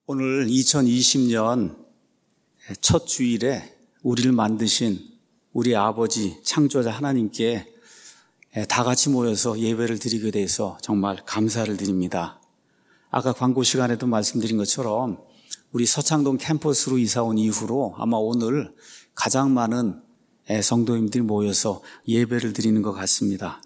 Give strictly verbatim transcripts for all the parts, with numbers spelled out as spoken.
오늘 이천이십 년 첫 주일에 우리를 만드신 우리 아버지 창조자 하나님께 다 같이 모여서 예배를 드리게 돼서 정말 감사를 드립니다. 아까 광고 시간에도 말씀드린 것처럼 우리 서창동 캠퍼스로 이사 온 이후로 아마 오늘 가장 많은 성도님들이 모여서 예배를 드리는 것 같습니다.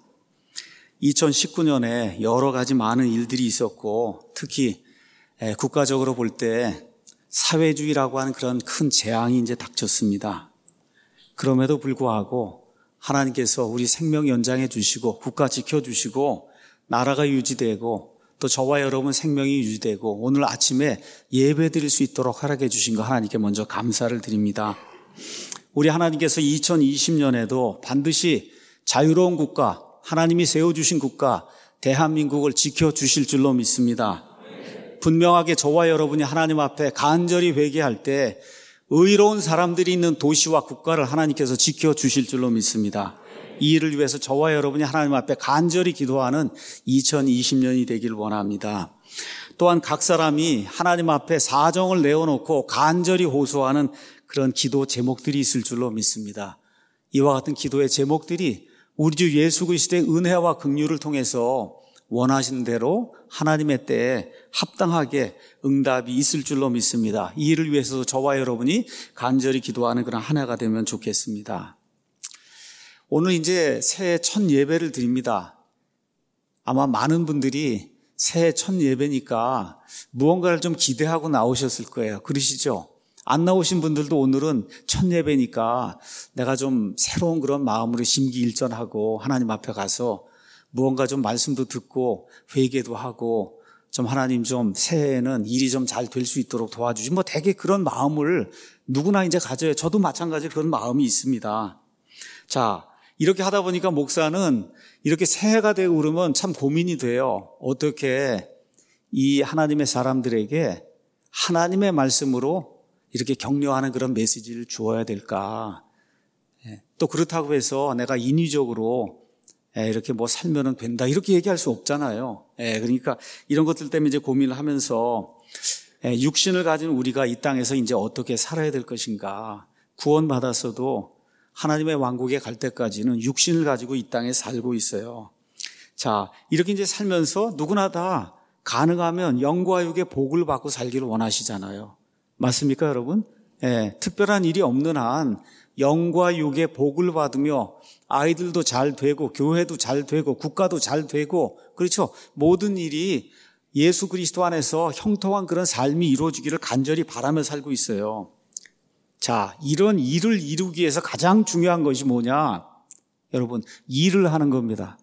이천십구 년에 여러 가지 많은 일들이 있었고 특히 국가적으로 볼 때 사회주의라고 하는 그런 큰 재앙이 이제 닥쳤습니다. 그럼에도 불구하고 하나님께서 우리 생명 연장해 주시고 국가 지켜주시고 나라가 유지되고 또 저와 여러분 생명이 유지되고 오늘 아침에 예배 드릴 수 있도록 허락해 주신 거 하나님께 먼저 감사를 드립니다. 우리 하나님께서 이천이십 년에도 반드시 자유로운 국가, 하나님이 세워주신 국가 대한민국을 지켜주실 줄로 믿습니다. 분명하게 저와 여러분이 하나님 앞에 간절히 회개할 때 의로운 사람들이 있는 도시와 국가를 하나님께서 지켜주실 줄로 믿습니다. 이 일을 위해서 저와 여러분이 하나님 앞에 간절히 기도하는 이천이십 년이 되길 원합니다. 또한 각 사람이 하나님 앞에 사정을 내어놓고 간절히 호소하는 그런 기도 제목들이 있을 줄로 믿습니다. 이와 같은 기도의 제목들이 우리 주 예수 그리스도의 은혜와 긍휼을 통해서 원하시는 대로 하나님의 때에 합당하게 응답이 있을 줄로 믿습니다. 이 일을 위해서도 저와 여러분이 간절히 기도하는 그런 한 해가 되면 좋겠습니다. 오늘 이제 새해 첫 예배를 드립니다. 아마 많은 분들이 새해 첫 예배니까 무언가를 좀 기대하고 나오셨을 거예요. 그러시죠? 안 나오신 분들도 오늘은 첫 예배니까 내가 좀 새로운 그런 마음으로 심기일전하고 하나님 앞에 가서 무언가 좀 말씀도 듣고 회개도 하고 좀 하나님 좀 새해에는 일이 좀 잘 될 수 있도록 도와주시. 뭐 되게 그런 마음을 누구나 이제 가져요. 저도 마찬가지로 그런 마음이 있습니다. 자, 이렇게 하다 보니까 목사는 이렇게 새해가 되고 그러면 참 고민이 돼요. 어떻게 이 하나님의 사람들에게 하나님의 말씀으로 이렇게 격려하는 그런 메시지를 주어야 될까? 또 그렇다고 해서 내가 인위적으로 이렇게 뭐 살면은 된다 이렇게 얘기할 수 없잖아요. 그러니까 이런 것들 때문에 이제 고민을 하면서 육신을 가진 우리가 이 땅에서 이제 어떻게 살아야 될 것인가? 구원받았어도 하나님의 왕국에 갈 때까지는 육신을 가지고 이 땅에 살고 있어요. 자, 이렇게 이제 살면서 누구나 다 가능하면 영과 육의 복을 받고 살기를 원하시잖아요. 맞습니까, 여러분? 예, 특별한 일이 없는 한 영과 육의 복을 받으며 아이들도 잘 되고 교회도 잘 되고 국가도 잘 되고 그렇죠. 모든 일이 예수 그리스도 안에서 형통한 그런 삶이 이루어지기를 간절히 바라며 살고 있어요. 자, 이런 일을 이루기 위해서 가장 중요한 것이 뭐냐? 여러분, 일을 하는 겁니다.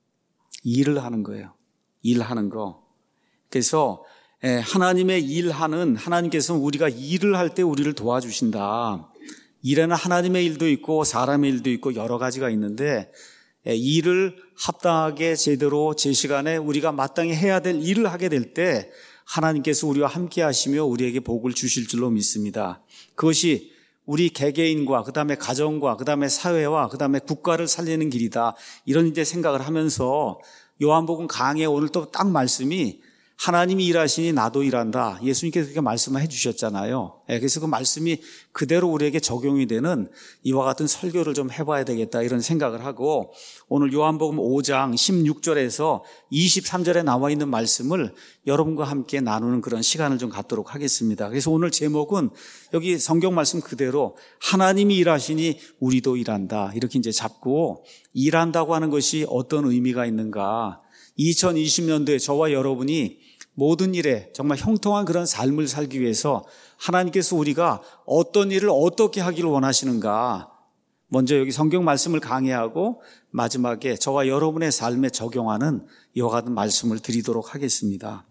일을 하는 거예요. 일하는 거. 그래서 하나님의 일하는 하나님께서는 우리가 일을 할 때 우리를 도와주신다. 일에는 하나님의 일도 있고 사람의 일도 있고 여러 가지가 있는데 일을 합당하게 제대로 제 시간에 우리가 마땅히 해야 될 일을 하게 될 때 하나님께서 우리와 함께 하시며 우리에게 복을 주실 줄로 믿습니다. 그것이 우리 개개인과 그다음에 가정과 그다음에 사회와 그다음에 국가를 살리는 길이다. 이런 이제 생각을 하면서 요한복음 강해 오늘 또 딱 말씀이 하나님이 일하시니 나도 일한다. 예수님께서 그렇게 말씀을 해 주셨잖아요. 그래서 그 말씀이 그대로 우리에게 적용이 되는 이와 같은 설교를 좀 해봐야 되겠다 이런 생각을 하고 오늘 요한복음 오 장 십육 절에서 이십삼 절에 나와 있는 말씀을 여러분과 함께 나누는 그런 시간을 좀 갖도록 하겠습니다. 그래서 오늘 제목은 여기 성경 말씀 그대로 하나님이 일하시니 우리도 일한다. 이렇게 이제 잡고 일한다고 하는 것이 어떤 의미가 있는가. 이천이십 년도에 저와 여러분이 모든 일에 정말 형통한 그런 삶을 살기 위해서 하나님께서 우리가 어떤 일을 어떻게 하기를 원하시는가. 먼저 여기 성경 말씀을 강해하고 마지막에 저와 여러분의 삶에 적용하는 이와 같은 말씀을 드리도록 하겠습니다.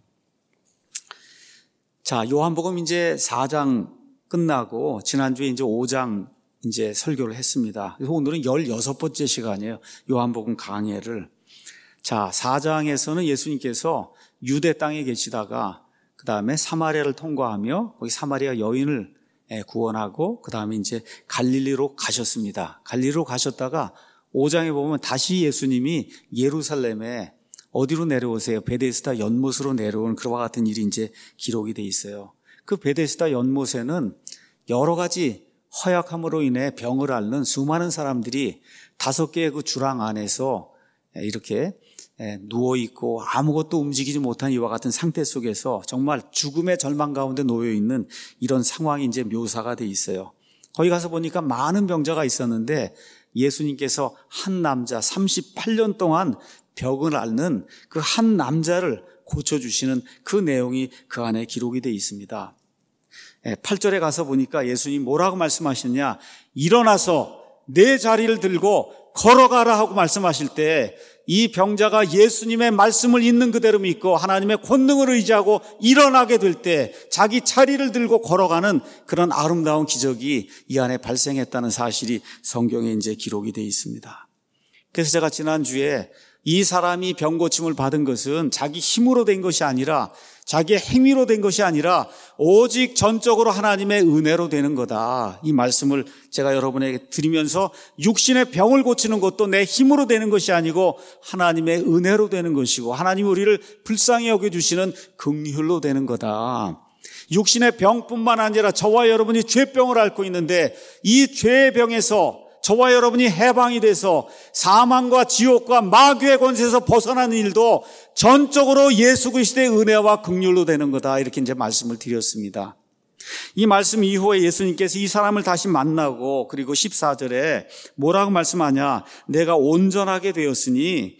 자, 요한복음 이제 사 장 끝나고 지난주에 이제 오 장 이제 설교를 했습니다. 그래서 오늘은 열여섯 번째 시간이에요. 요한복음 강해를. 자, 사 장에서는 예수님께서 유대 땅에 계시다가 그 다음에 사마리아를 통과하며 거기 사마리아 여인을 구원하고 그 다음에 이제 갈릴리로 가셨습니다. 갈릴리로 가셨다가 오 장에 보면 다시 예수님이 예루살렘에 어디로 내려오세요? 베데스다 연못으로 내려오는 그와 같은 일이 이제 기록이 돼 있어요. 그 베데스다 연못에는 여러 가지 허약함으로 인해 병을 앓는 수많은 사람들이 다섯 개의 그 주랑 안에서 이렇게 누워있고 아무것도 움직이지 못한 이와 같은 상태 속에서 정말 죽음의 절망 가운데 놓여있는 이런 상황이 이제 묘사가 돼 있어요. 거기 가서 보니까 많은 병자가 있었는데 예수님께서 한 남자 삼십팔 년 동안 병을 앓는 그 한 남자를 고쳐주시는 그 내용이 그 안에 기록이 되어 있습니다. 팔 절에 가서 보니까 예수님 뭐라고 말씀하셨냐? 일어나서 내 자리를 들고 걸어가라 하고 말씀하실 때 이 병자가 예수님의 말씀을 있는 그대로 믿고 하나님의 권능을 의지하고 일어나게 될 때 자기 자리를 들고 걸어가는 그런 아름다운 기적이 이 안에 발생했다는 사실이 성경에 이제 기록이 되어 있습니다. 그래서 제가 지난주에 이 사람이 병 고침을 받은 것은 자기 힘으로 된 것이 아니라 자기의 행위로 된 것이 아니라 오직 전적으로 하나님의 은혜로 되는 거다. 이 말씀을 제가 여러분에게 드리면서 육신의 병을 고치는 것도 내 힘으로 되는 것이 아니고 하나님의 은혜로 되는 것이고 하나님이 우리를 불쌍히 여겨주시는 긍휼로 되는 거다. 육신의 병뿐만 아니라 저와 여러분이 죄병을 앓고 있는데 이 죄의 병에서 저와 여러분이 해방이 돼서 사망과 지옥과 마귀의 권세에서 벗어나는 일도 전적으로 예수 그리스도의 은혜와 긍휼로 되는 거다. 이렇게 이제 말씀을 드렸습니다. 이 말씀 이후에 예수님께서 이 사람을 다시 만나고 그리고 십사 절에 뭐라고 말씀하냐? 내가 온전하게 되었으니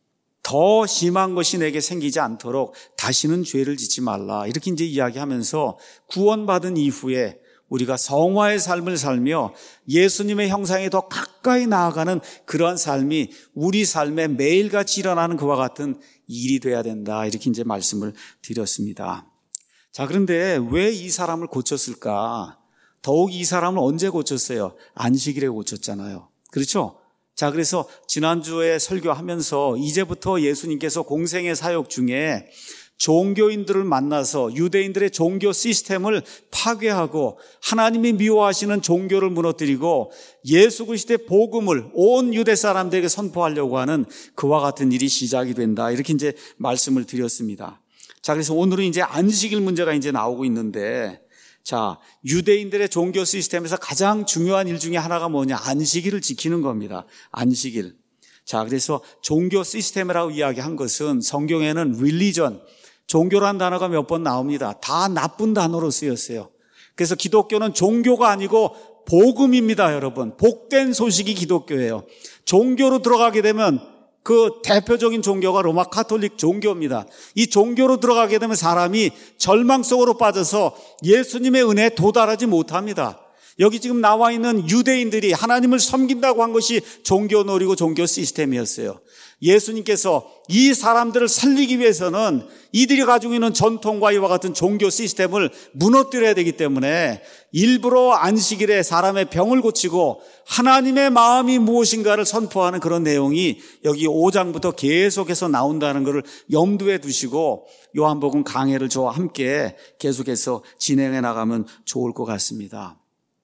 더 심한 것이 내게 생기지 않도록 다시는 죄를 짓지 말라. 이렇게 이제 이야기하면서 구원받은 이후에 우리가 성화의 삶을 살며 예수님의 형상에 더 가까이 나아가는 그러한 삶이 우리 삶에 매일같이 일어나는 그와 같은 일이 돼야 된다. 이렇게 이제 말씀을 드렸습니다. 자, 그런데 왜 이 사람을 고쳤을까? 더욱 이 사람을 언제 고쳤어요? 안식일에 고쳤잖아요. 그렇죠? 자, 그래서 지난주에 설교하면서 이제부터 예수님께서 공생의 사역 중에 종교인들을 만나서 유대인들의 종교 시스템을 파괴하고 하나님이 미워하시는 종교를 무너뜨리고 예수 그리스도의 복음을 온 유대 사람들에게 선포하려고 하는 그와 같은 일이 시작이 된다. 이렇게 이제 말씀을 드렸습니다. 자, 그래서 오늘은 이제 안식일 문제가 이제 나오고 있는데, 자, 유대인들의 종교 시스템에서 가장 중요한 일 중에 하나가 뭐냐? 안식일을 지키는 겁니다. 안식일. 자, 그래서 종교 시스템이라고 이야기한 것은 성경에는 religion, 종교란 단어가 몇 번 나옵니다. 다 나쁜 단어로 쓰였어요. 그래서 기독교는 종교가 아니고 복음입니다, 여러분. 복된 소식이 기독교예요. 종교로 들어가게 되면 그 대표적인 종교가 로마 카톨릭 종교입니다. 이 종교로 들어가게 되면 사람이 절망 속으로 빠져서 예수님의 은혜에 도달하지 못합니다. 여기 지금 나와 있는 유대인들이 하나님을 섬긴다고 한 것이 종교놀이고 종교 시스템이었어요. 예수님께서 이 사람들을 살리기 위해서는 이들이 가지고 있는 전통과 이와 같은 종교 시스템을 무너뜨려야 되기 때문에 일부러 안식일에 사람의 병을 고치고 하나님의 마음이 무엇인가를 선포하는 그런 내용이 여기 오 장부터 계속해서 나온다는 것을 염두에 두시고 요한복음 강해를 저와 함께 계속해서 진행해 나가면 좋을 것 같습니다.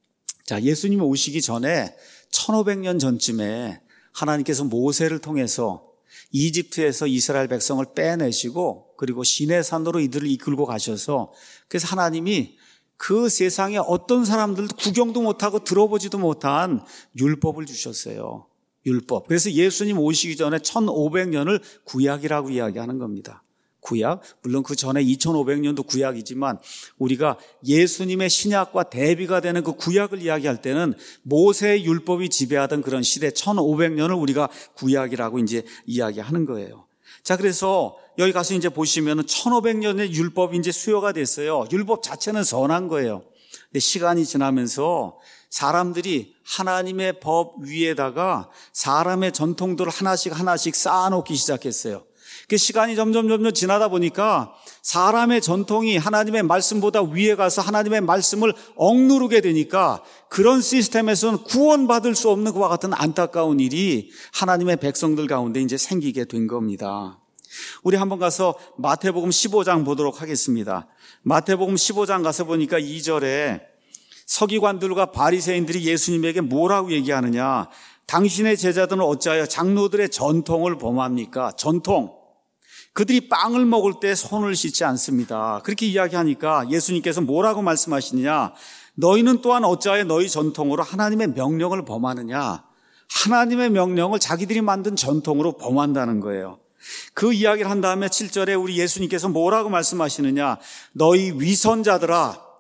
자, 예수님이 오시기 전에 천오백 년 전쯤에 하나님께서 모세를 통해서 이집트에서 이스라엘 백성을 빼내시고 그리고 시내산으로 이들을 이끌고 가셔서 그래서 하나님이 그 세상에 어떤 사람들도 구경도 못하고 들어보지도 못한 율법을 주셨어요. 율법. 그래서 예수님 오시기 전에 천오백 년을 구약이라고 이야기하는 겁니다. 구약, 물론 그 전에 이천오백 년도 구약이지만 우리가 예수님의 신약과 대비가 되는 그 구약을 이야기할 때는 모세의 율법이 지배하던 그런 시대 천오백 년을 우리가 구약이라고 이제 이야기하는 거예요. 자, 그래서 여기 가서 이제 보시면은 천오백 년의 율법이 이제 수요가 됐어요. 율법 자체는 선한 거예요. 근데 시간이 지나면서 사람들이 하나님의 법 위에다가 사람의 전통들을 하나씩 하나씩 쌓아놓기 시작했어요. 그 시간이 점점 점점 지나다 보니까 사람의 전통이 하나님의 말씀보다 위에 가서 하나님의 말씀을 억누르게 되니까 그런 시스템에서는 구원받을 수 없는 그와 같은 안타까운 일이 하나님의 백성들 가운데 이제 생기게 된 겁니다. 우리 한번 가서 마태복음 십오 장 보도록 하겠습니다. 마태복음 십오 장 가서 보니까 이 절에 서기관들과 바리새인들이 예수님에게 뭐라고 얘기하느냐? 당신의 제자들은 어찌하여 장로들의 전통을 범합니까? 전통. 그들이 빵을 먹을 때 손을 씻지 않습니다. 그렇게 이야기하니까 예수님께서 뭐라고 말씀하시느냐? 너희는 또한 어찌하여 너희 전통으로 하나님의 명령을 범하느냐? 하나님의 명령을 자기들이 만든 전통으로 범한다는 거예요. 그 이야기를 한 다음에 칠 절에 우리 예수님께서 뭐라고 말씀하시느냐? 너희 위선자들아,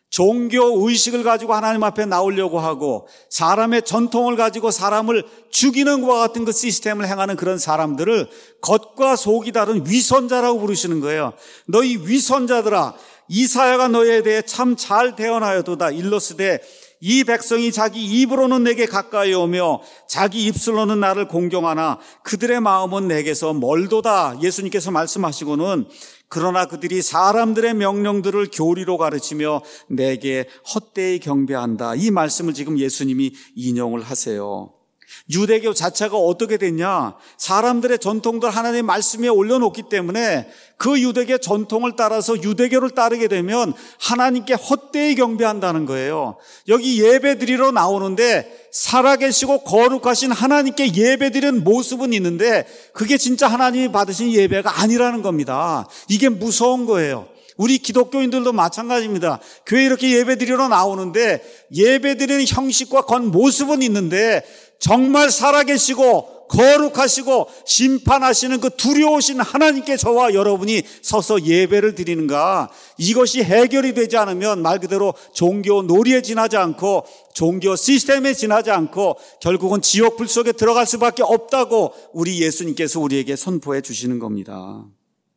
종교 의식을 가지고 하나님 앞에 나오려고 하고 사람의 전통을 가지고 사람을 죽이는 것과 같은 그 시스템을 행하는 그런 사람들을 겉과 속이 다른 위선자라고 부르시는 거예요. 너희 위선자들아, 이사야가 너희에 대해 참 잘 대언하여도다. 일러스되 이 백성이 자기 입으로는 내게 가까이 오며 자기 입술로는 나를 공경하나 그들의 마음은 내게서 멀도다. 예수님께서 말씀하시고는 그러나 그들이 사람들의 명령들을 교리로 가르치며 내게 헛되이 경배한다. 이 말씀을 지금 예수님이 인용을 하세요. 유대교 자체가 어떻게 됐냐? 사람들의 전통들 하나님의 말씀에 올려놓기 때문에 그 유대교 전통을 따라서 유대교를 따르게 되면 하나님께 헛되이 경배한다는 거예요. 여기 예배드리러 나오는데 살아계시고 거룩하신 하나님께 예배드리는 모습은 있는데 그게 진짜 하나님이 받으신 예배가 아니라는 겁니다. 이게 무서운 거예요. 우리 기독교인들도 마찬가지입니다. 교회 이렇게 예배드리러 나오는데 예배드리는 형식과 겉모습은 있는데 정말 살아계시고 거룩하시고 심판하시는 그 두려우신 하나님께 저와 여러분이 서서 예배를 드리는가? 이것이 해결이 되지 않으면 말 그대로 종교 놀이에 지나지 않고 종교 시스템에 지나지 않고 결국은 지옥 불 속에 들어갈 수밖에 없다고 우리 예수님께서 우리에게 선포해 주시는 겁니다.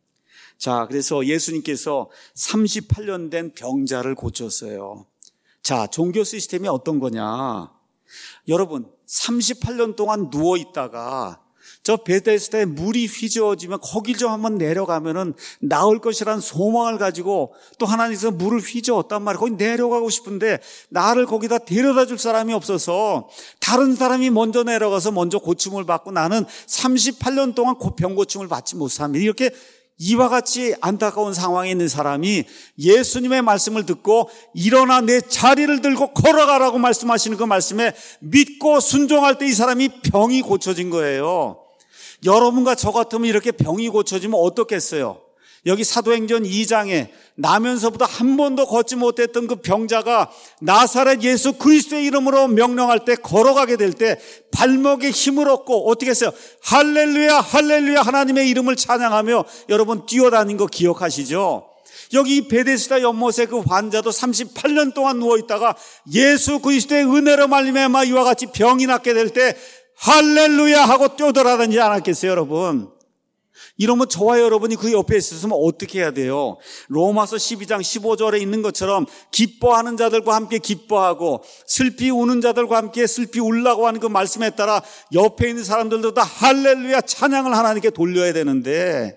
자, 그래서 예수님께서 삼십팔 년 된 병자를 고쳤어요. 자, 종교 시스템이 어떤 거냐? 여러분, 삼십팔 년 동안 누워 있다가 저 베데스다에 물이 휘저어지면 거기 좀 한번 내려가면은 나을 것이라는 소망을 가지고 또 하나님께서 물을 휘저었단 말이에요. 거기 내려가고 싶은데 나를 거기다 데려다 줄 사람이 없어서 다른 사람이 먼저 내려가서 먼저 고침을 받고 나는 삼십팔 년 동안 병 고침을 받지 못합니다. 이렇게 이와 같이 안타까운 상황에 있는 사람이 예수님의 말씀을 듣고 일어나 내 자리를 들고 걸어가라고 말씀하시는 그 말씀에 믿고 순종할 때 이 사람이 병이 고쳐진 거예요. 여러분과 저 같으면 이렇게 병이 고쳐지면 어떻겠어요? 여기 사도행전 이 장에 나면서부터 한 번도 걷지 못했던 그 병자가 나사렛 예수 그리스도의 이름으로 명령할 때 걸어가게 될 때 발목에 힘을 얻고 어떻게 했어요? 할렐루야 할렐루야 하나님의 이름을 찬양하며 여러분 뛰어다닌 거 기억하시죠? 여기 베데스다 연못에 그 환자도 삼십팔 년 동안 누워있다가 예수 그리스도의 은혜로 말미암아 이와 같이 병이 낫게 될 때 할렐루야 하고 뛰어들어다니지 않았겠어요 여러분? 이러면 저와 여러분이 그 옆에 있었으면 어떻게 해야 돼요? 로마서 십이 장 십오 절에 있는 것처럼 기뻐하는 자들과 함께 기뻐하고 슬피 우는 자들과 함께 슬피 울라고 하는 그 말씀에 따라 옆에 있는 사람들도 다 할렐루야 찬양을 하나님께 돌려야 되는데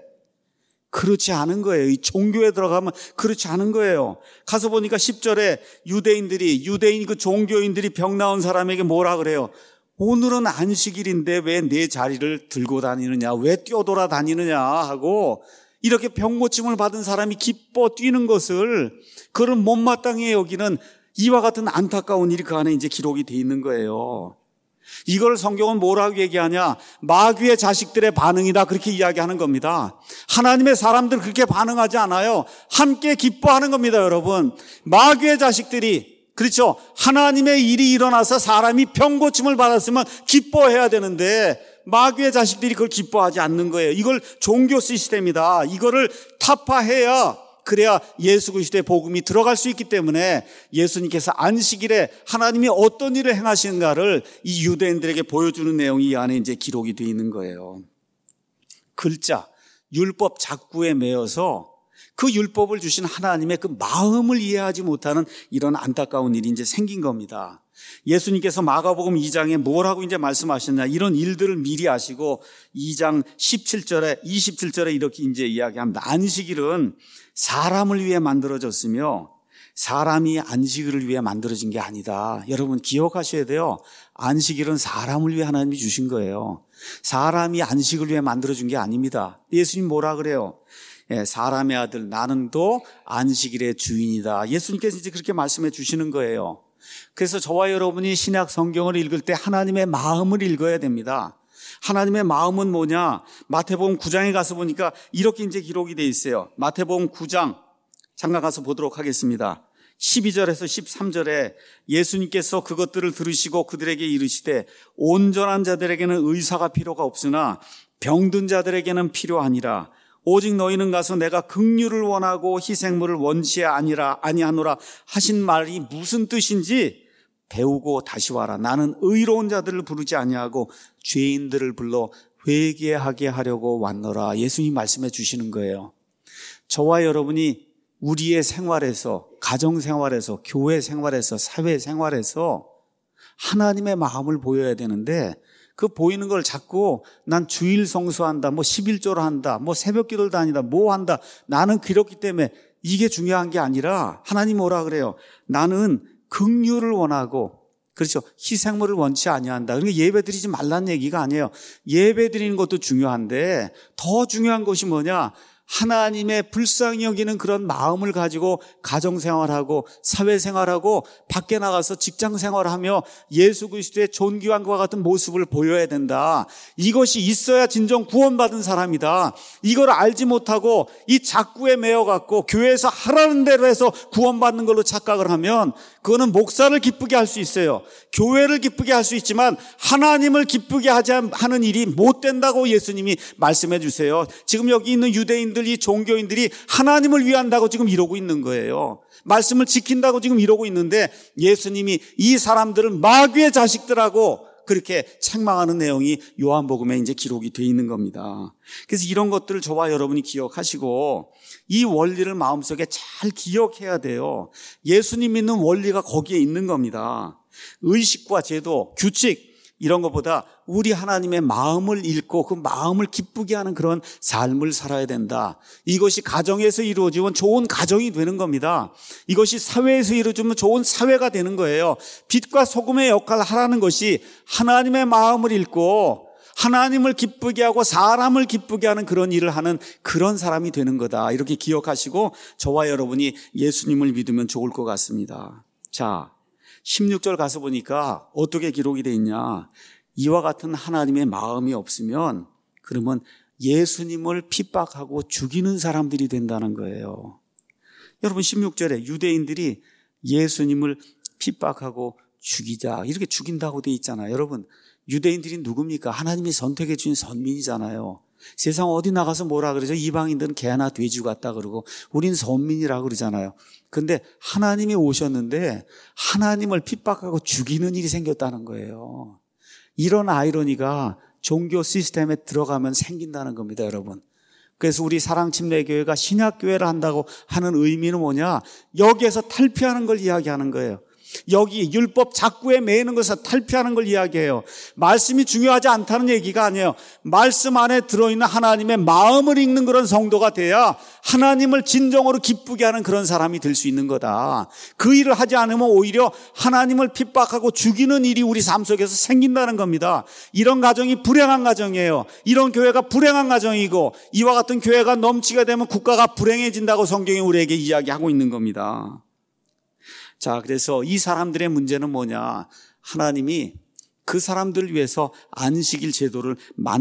그렇지 않은 거예요. 이 종교에 들어가면 그렇지 않은 거예요. 가서 보니까 십 절에 유대인들이 유대인 그 종교인들이 병 나은 사람에게 뭐라 그래요? 오늘은 안식일인데 왜 내 자리를 들고 다니느냐, 왜 뛰어돌아 다니느냐 하고 이렇게 병고침을 받은 사람이 기뻐 뛰는 것을 그를 못마땅히 여기는 이와 같은 안타까운 일이 그 안에 이제 기록이 돼 있는 거예요. 이걸 성경은 뭐라고 얘기하냐? 마귀의 자식들의 반응이다 그렇게 이야기하는 겁니다. 하나님의 사람들 그렇게 반응하지 않아요. 함께 기뻐하는 겁니다, 여러분. 마귀의 자식들이 그렇죠. 하나님의 일이 일어나서 사람이 병고침을 받았으면 기뻐해야 되는데 마귀의 자식들이 그걸 기뻐하지 않는 거예요. 이걸 종교 시스템이다. 이거를 타파해야 그래야 예수 그리스도의 복음이 들어갈 수 있기 때문에 예수님께서 안식일에 하나님이 어떤 일을 행하시는가를 이 유대인들에게 보여주는 내용이 이 안에 이제 기록이 되어 있는 거예요. 글자, 율법 작구에 매여서 그 율법을 주신 하나님의 그 마음을 이해하지 못하는 이런 안타까운 일이 이제 생긴 겁니다. 예수님께서 마가복음 이 장에 뭐라고 이제 말씀하셨냐, 이런 일들을 미리 아시고 이 장 십칠 절에 이십칠 절에 이렇게 이제 이야기합니다. 안식일은 사람을 위해 만들어졌으며 사람이 안식일을 위해 만들어진 게 아니다. 여러분 기억하셔야 돼요. 안식일은 사람을 위해 하나님이 주신 거예요. 사람이 안식을 위해 만들어준 게 아닙니다. 예수님 뭐라 그래요? 예, 사람의 아들 나는 또 안식일의 주인이다. 예수님께서 이제 그렇게 말씀해 주시는 거예요. 그래서 저와 여러분이 신약 성경을 읽을 때 하나님의 마음을 읽어야 됩니다. 하나님의 마음은 뭐냐? 마태복음 구 장에 가서 보니까 이렇게 이제 기록이 돼 있어요. 마태복음 구 장 잠깐 가서 보도록 하겠습니다. 십이 절에서 십삼 절에 예수님께서 그것들을 들으시고 그들에게 이르시되 온전한 자들에게는 의사가 필요가 없으나 병든 자들에게는 필요하니라. 오직 너희는 가서 내가 긍휼을 원하고 희생물을 원치 아니라 아니하노라 하신 말이 무슨 뜻인지 배우고 다시 와라. 나는 의로운 자들을 부르지 아니하고 죄인들을 불러 회개하게 하려고 왔노라. 예수님 말씀해 주시는 거예요. 저와 여러분이 우리의 생활에서, 가정생활에서, 교회 생활에서, 사회 생활에서 하나님의 마음을 보여야 되는데 그 보이는 걸 자꾸 난 주일 성수한다, 뭐 십일조를 한다, 뭐 새벽 기도를 다니다, 뭐 한다. 나는 그렇기 때문에 이게 중요한 게 아니라 하나님 뭐라 그래요? 나는 긍휼을 원하고, 그렇죠, 희생물을 원치 아니한다. 그러니까 예배 드리지 말라는 얘기가 아니에요. 예배 드리는 것도 중요한데 더 중요한 것이 뭐냐? 하나님의 불쌍히 여기는 그런 마음을 가지고 가정생활하고 사회생활하고 밖에 나가서 직장생활하며 예수 그리스도의 존귀함과 같은 모습을 보여야 된다. 이것이 있어야 진정 구원받은 사람이다. 이걸 알지 못하고 이 작구에 매여갖고 교회에서 하라는 대로 해서 구원받는 걸로 착각을 하면 그거는 목사를 기쁘게 할 수 있어요. 교회를 기쁘게 할 수 있지만 하나님을 기쁘게 하지 하는 일이 못 된다고 예수님이 말씀해 주세요. 지금 여기 있는 유대인들, 이 종교인들이 하나님을 위한다고 지금 이러고 있는 거예요. 말씀을 지킨다고 지금 이러고 있는데 예수님이 이 사람들을 마귀의 자식들하고 그렇게 책망하는 내용이 요한복음에 이제 기록이 되어 있는 겁니다. 그래서 이런 것들을 저와 여러분이 기억하시고 이 원리를 마음속에 잘 기억해야 돼요. 예수님 믿는 원리가 거기에 있는 겁니다. 의식과 제도, 규칙 이런 것보다 우리 하나님의 마음을 읽고 그 마음을 기쁘게 하는 그런 삶을 살아야 된다. 이것이 가정에서 이루어지면 좋은 가정이 되는 겁니다. 이것이 사회에서 이루어지면 좋은 사회가 되는 거예요. 빛과 소금의 역할을 하라는 것이 하나님의 마음을 읽고 하나님을 기쁘게 하고 사람을 기쁘게 하는 그런 일을 하는 그런 사람이 되는 거다. 이렇게 기억하시고 저와 여러분이 예수님을 믿으면 좋을 것 같습니다. 자, 십육 절 가서 보니까 어떻게 기록이 되어 있냐. 이와 같은 하나님의 마음이 없으면 그러면 예수님을 핍박하고 죽이는 사람들이 된다는 거예요. 여러분 십육 절에 유대인들이 예수님을 핍박하고 죽이자 이렇게 죽인다고 되어 있잖아요. 여러분 유대인들이 누굽니까? 하나님이 선택해 주신 선민이잖아요. 세상 어디 나가서 뭐라 그러죠? 이방인들은 개나 돼지 같다 그러고 우린 선민이라고 그러잖아요. 근데 하나님이 오셨는데 하나님을 핍박하고 죽이는 일이 생겼다는 거예요. 이런 아이러니가 종교 시스템에 들어가면 생긴다는 겁니다, 여러분. 그래서 우리 사랑침례교회가 신약교회를 한다고 하는 의미는 뭐냐? 여기에서 탈피하는 걸 이야기하는 거예요. 여기 율법 작구에 매이는 것을 탈피하는 걸 이야기해요. 말씀이 중요하지 않다는 얘기가 아니에요. 말씀 안에 들어있는 하나님의 마음을 읽는 그런 성도가 돼야 하나님을 진정으로 기쁘게 하는 그런 사람이 될 수 있는 거다. 그 일을 하지 않으면 오히려 하나님을 핍박하고 죽이는 일이 우리 삶 속에서 생긴다는 겁니다. 이런 가정이 불행한 가정이에요. 이런 교회가 불행한 가정이고 이와 같은 교회가 넘치게 되면 국가가 불행해진다고 성경이 우리에게 이야기하고 있는 겁니다. 자, 그래서 이 사람들의 문제는 뭐냐? 하나님이 그 사람들을 위해서 안식일 제도를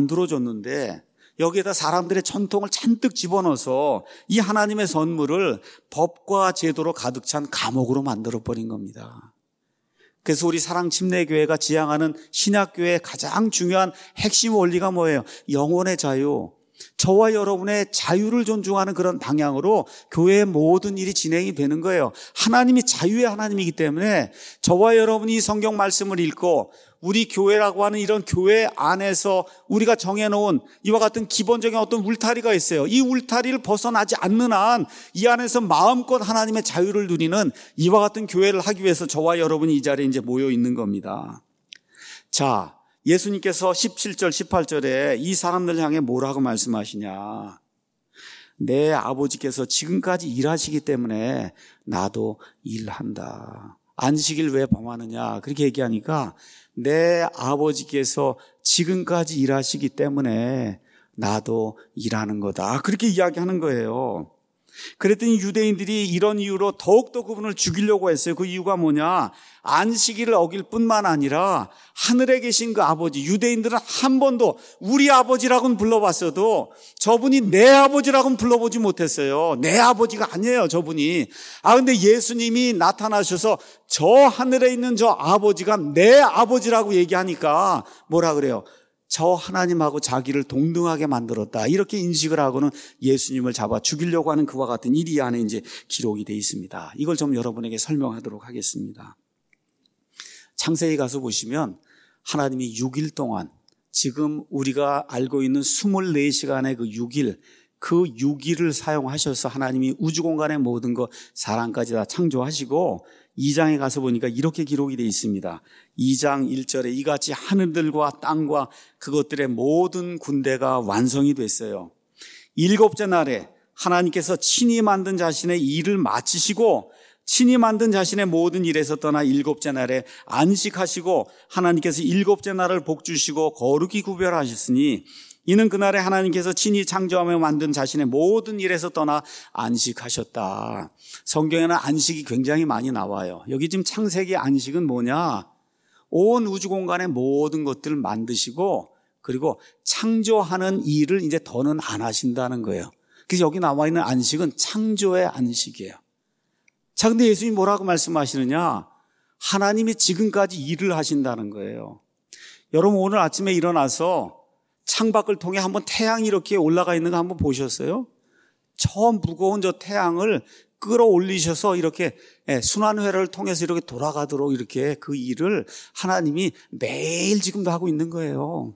만들어줬는데 여기에다 사람들의 전통을 잔뜩 집어넣어서 이 하나님의 선물을 법과 제도로 가득 찬 감옥으로 만들어버린 겁니다. 그래서 우리 사랑침례교회가 지향하는 신약교회의 가장 중요한 핵심 원리가 뭐예요? 영혼의 자유. 저와 여러분의 자유를 존중하는 그런 방향으로 교회의 모든 일이 진행이 되는 거예요. 하나님이 자유의 하나님이기 때문에 저와 여러분이 이 성경 말씀을 읽고 우리 교회라고 하는 이런 교회 안에서 우리가 정해놓은 이와 같은 기본적인 어떤 울타리가 있어요. 이 울타리를 벗어나지 않는 한 이 안에서 마음껏 하나님의 자유를 누리는 이와 같은 교회를 하기 위해서 저와 여러분이 이 자리에 이제 모여 있는 겁니다. 자, 예수님께서 십칠 절, 십팔 절에 이 사람들 향해 뭐라고 말씀하시냐? 내 아버지께서 지금까지 일하시기 때문에 나도 일한다. 안식일 왜 범하느냐? 그렇게 얘기하니까 내 아버지께서 지금까지 일하시기 때문에 나도 일하는 거다. 그렇게 이야기하는 거예요. 그랬더니 유대인들이 이런 이유로 더욱더 그분을 죽이려고 했어요. 그 이유가 뭐냐? 안식일을 어길 뿐만 아니라 하늘에 계신 그 아버지, 유대인들은 한 번도 우리 아버지라고는 불러봤어도 저분이 내 아버지라고는 불러보지 못했어요. 내 아버지가 아니에요, 저분이. 아, 근데 예수님이 나타나셔서 저 하늘에 있는 저 아버지가 내 아버지라고 얘기하니까 뭐라 그래요? 저 하나님하고 자기를 동등하게 만들었다. 이렇게 인식을 하고는 예수님을 잡아 죽이려고 하는 그와 같은 일이 이 안에 이제 기록이 되어 있습니다. 이걸 좀 여러분에게 설명하도록 하겠습니다. 창세기 가서 보시면 하나님이 육 일 동안 지금 우리가 알고 있는 이십사 시간의 그 육 일, 그 육 일을 사용하셔서 하나님이 우주 공간의 모든 것 사람까지 다 창조하시고 이 장에 가서 보니까 이렇게 기록이 되어 있습니다. 이 장 일 절에 이같이 하늘들과 땅과 그것들의 모든 군대가 완성이 됐어요. 일곱째 날에 하나님께서 친히 만든 자신의 일을 마치시고 친히 만든 자신의 모든 일에서 떠나 일곱째 날에 안식하시고 하나님께서 일곱째 날을 복주시고 거룩히 구별하셨으니 이는 그날에 하나님께서 친히 창조하며 만든 자신의 모든 일에서 떠나 안식하셨다. 성경에는 안식이 굉장히 많이 나와요. 여기 지금 창세기 안식은 뭐냐? 온 우주 공간의 모든 것들을 만드시고 그리고 창조하는 일을 이제 더는 안 하신다는 거예요. 그래서 여기 나와 있는 안식은 창조의 안식이에요. 자, 근데 예수님이 뭐라고 말씀하시느냐? 하나님이 지금까지 일을 하신다는 거예요. 여러분 오늘 아침에 일어나서 창밖을 통해 한번 태양이 이렇게 올라가 있는 거 한번 보셨어요? 저 무거운 저 태양을 끌어올리셔서 이렇게 순환회로를 통해서 이렇게 돌아가도록 이렇게 그 일을 하나님이 매일 지금도 하고 있는 거예요.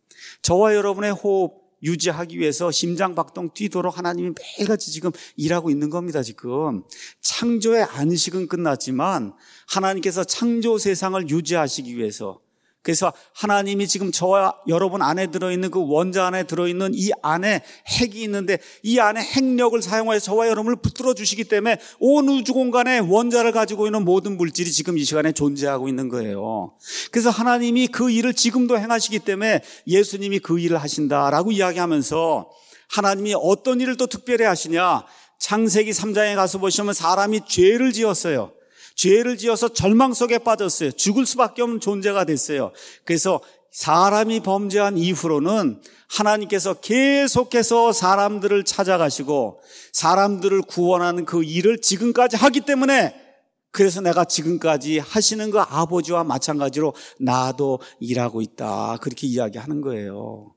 저와 여러분의 호흡 유지하기 위해서 심장박동 뛰도록 하나님이 매일같이 지금 일하고 있는 겁니다. 지금 창조의 안식은 끝났지만 하나님께서 창조 세상을 유지하시기 위해서, 그래서 하나님이 지금 저와 여러분 안에 들어있는 그 원자 안에 들어있는 이 안에 핵이 있는데 이 안에 핵력을 사용하여 저와 여러분을 붙들어 주시기 때문에 온 우주 공간에 원자를 가지고 있는 모든 물질이 지금 이 시간에 존재하고 있는 거예요. 그래서 하나님이 그 일을 지금도 행하시기 때문에 예수님이 그 일을 하신다라고 이야기하면서 하나님이 어떤 일을 또 특별히 하시냐? 창세기 삼 장에 가서 보시면 사람이 죄를 지었어요. 죄를 지어서 절망 속에 빠졌어요. 죽을 수밖에 없는 존재가 됐어요. 그래서 사람이 범죄한 이후로는 하나님께서 계속해서 사람들을 찾아가시고 사람들을 구원하는 그 일을 지금까지 하기 때문에, 그래서 내가 지금까지 하시는 그 아버지와 마찬가지로 나도 일하고 있다, 그렇게 이야기하는 거예요.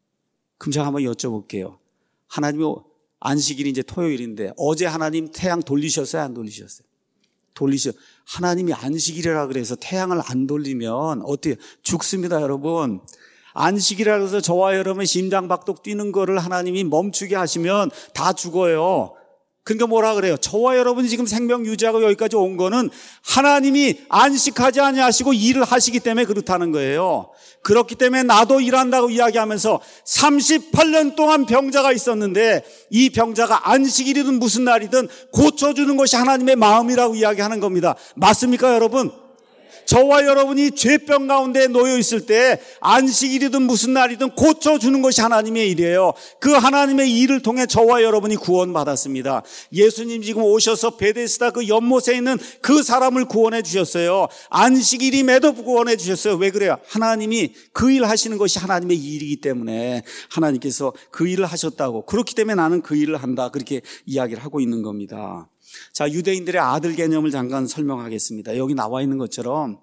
그럼 제가 한번 여쭤볼게요. 하나님이 안식일이 이제 토요일인데 어제 하나님 태양 돌리셨어요, 안 돌리셨어요? 돌리셔. 하나님이 안식일이라 그래서 태양을 안 돌리면 어떻게 죽습니다, 여러분. 안식이라 해서 저와 여러분 심장박동 뛰는 거를 하나님이 멈추게 하시면 다 죽어요. 그러니까 뭐라 그래요? 저와 여러분이 지금 생명 유지하고 여기까지 온 거는 하나님이 안식하지 아니하시고 일을 하시기 때문에 그렇다는 거예요. 그렇기 때문에 나도 일한다고 이야기하면서 삼십팔 년 동안 병자가 있었는데 이 병자가 안식일이든 무슨 날이든 고쳐주는 것이 하나님의 마음이라고 이야기하는 겁니다. 맞습니까, 여러분? 저와 여러분이 죄병 가운데 놓여 있을 때 안식일이든 무슨 날이든 고쳐주는 것이 하나님의 일이에요. 그 하나님의 일을 통해 저와 여러분이 구원받았습니다. 예수님 지금 오셔서 베데스다 그 연못에 있는 그 사람을 구원해 주셨어요. 안식일임에도 구원해 주셨어요. 왜 그래요? 하나님이 그 일 하시는 것이 하나님의 일이기 때문에 하나님께서 그 일을 하셨다고, 그렇기 때문에 나는 그 일을 한다, 그렇게 이야기를 하고 있는 겁니다. 자, 유대인들의 아들 개념을 잠깐 설명하겠습니다. 여기 나와 있는 것처럼